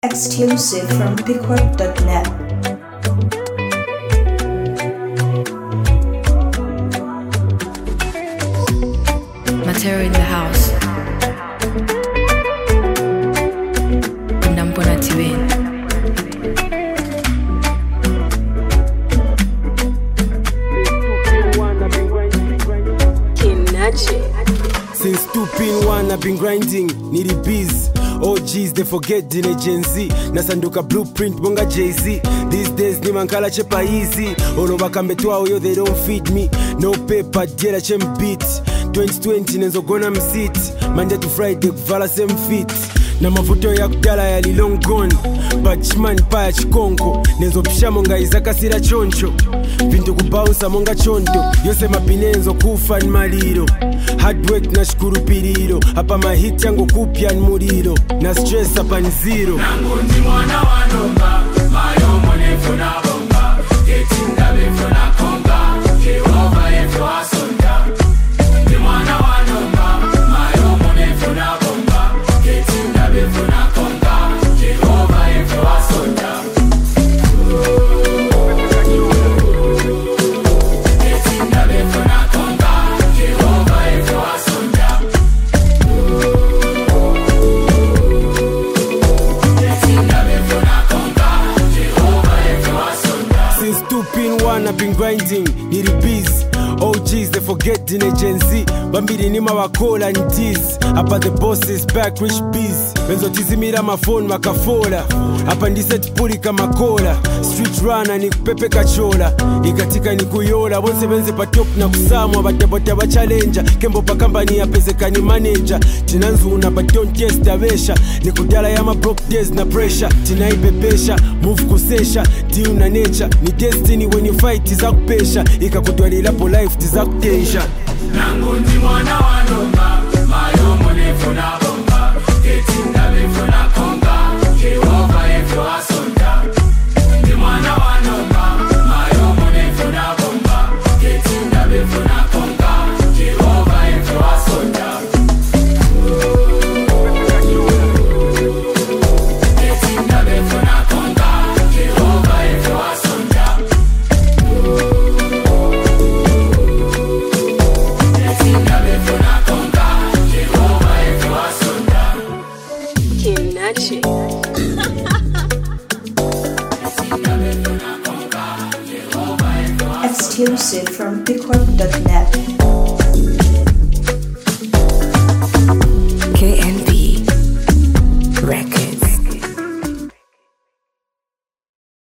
Exclusive from Pickwork.net. Material in the house. Ndambona TV. Since 2P1 I've been grinding, needy bees. OGs they forget dine Gen Z. Nasanduka blueprint bonga Jay-Z. These days ni mankala chepa easy. Olo bakambetwa oyo they don't feed me. No paper diela chem beat. 2020 nenzo gona msit. Monday to Friday kuvala same fit. Na mavuto ya kudala yali long gone. Batchman paya chikonko. Nenzo pisha monga izaka sira choncho. Vintu kubounce monga chonto. Yose mapinenzo kufa ni maliro. Hard work na shukuru piriro. Hapa mahiti yangu kupya ni muriro. Na stress hapa ni zero. Nangu ndi mwana wa nomba. Mayo mwenefu na bomba. Getinda befu na konga. Jehova yefu asonda. Ndi mwana wa nomba. Mayo mwenefu na bomba. Getinda befu na konga. Jehova yefu asonda. Getinda befu na konga. Jehova yefu asonda. Since 2P1 I've been grinding, needy bees. OGs they forget dine Gen Z. Bambiri nima wakola and tease. Hapa the bosses back rich bees. Benzo tizimira mafone makafola. Hapa ndiset puli kama kola. Street runner ni kupepe kachola. Ikatika ni kuyola. Bonse benze patop na kusamwa. Batebote ba challenger. Kembo pa company ya pezeka ni manager. Tinanzuna but don't test avesha. Ni kudala ya ma broke days na pressure. Tinaibebesha, move kusesha. Deal na nature. Ni destiny when you fight iza kupesha. Ikakutwalila po life tiza kutensha. Nangu ndi mwana wa nomba. Mayo mwenefu na bomba. Getinda befu na konga. Jehova yefu asonda. Ndi mwana wa nomba. Mayo mwenefu na bomba. Getinda befu na konga. Jehova yefu asonda. Getinda befu na konga. Jehova yefu asonda. Getinda befu na konga. Jehova yefu asonda. Kinachi. Exclusive from Pickwork.net.